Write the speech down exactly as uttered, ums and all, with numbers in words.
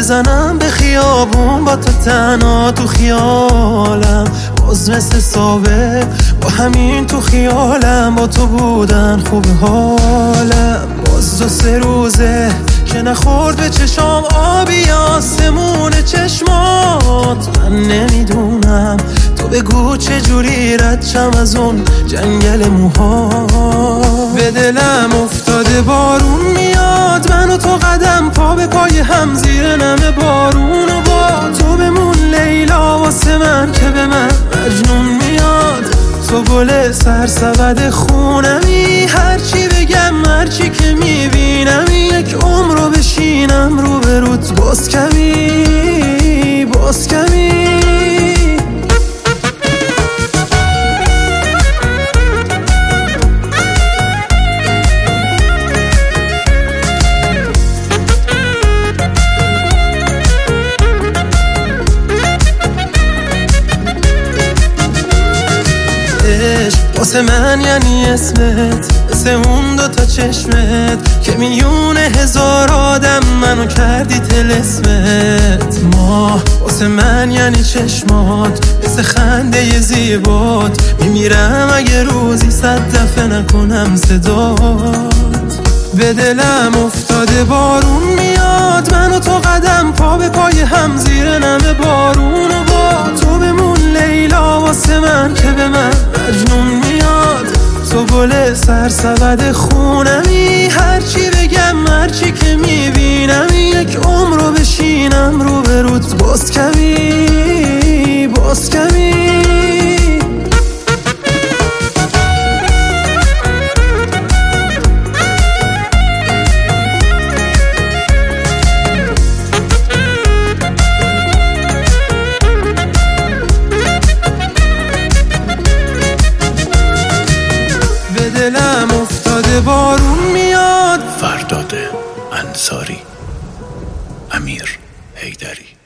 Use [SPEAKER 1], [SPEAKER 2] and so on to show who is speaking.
[SPEAKER 1] بزنم به خیابون با تو تنها تو خیالم، باز مثل سابق با همین تو خیالم، با تو بودن خوب حالم. باز دو سه روزه که نخورد به چشام آبی آسمون چشمات. من نمیدونم تو بگو چجوری رد شم از اون جنگل موها. به دلم افتاده بارون میاد، من و تو قدم پا به پای هم زیر نم بارون، و با تو بمون لیلا واسه من که به من مجنون میاد. تو گل سرسبد خونمی، هرچی بگم هرچی که میبینم یک عمر رو بشینم رو به روت. باز کمی باز کمی واسه من یعنی اسمت، مثل اون دوتا چشمت که میونه هزار آدم منو کردی طلسمت. ما واسه من یعنی چشمات، مثل خنده زیبات، میمیرم اگه روزی صد دفعه نکنم صدات. به دلم افتاده بارون میاد، من و تو قدم پا به پای هم زیر نم بارون، و با تو بمون لیلا واسه من که به من مجنون میاد. تو گل سرسبد خونمی، هرچی بگم هرچی که میبینم یک عمر رو بشینم رو به روت. باز کمی باز کمی دلم افتاده بارون میاد.
[SPEAKER 2] فرداد انصاری، امیر حیدری.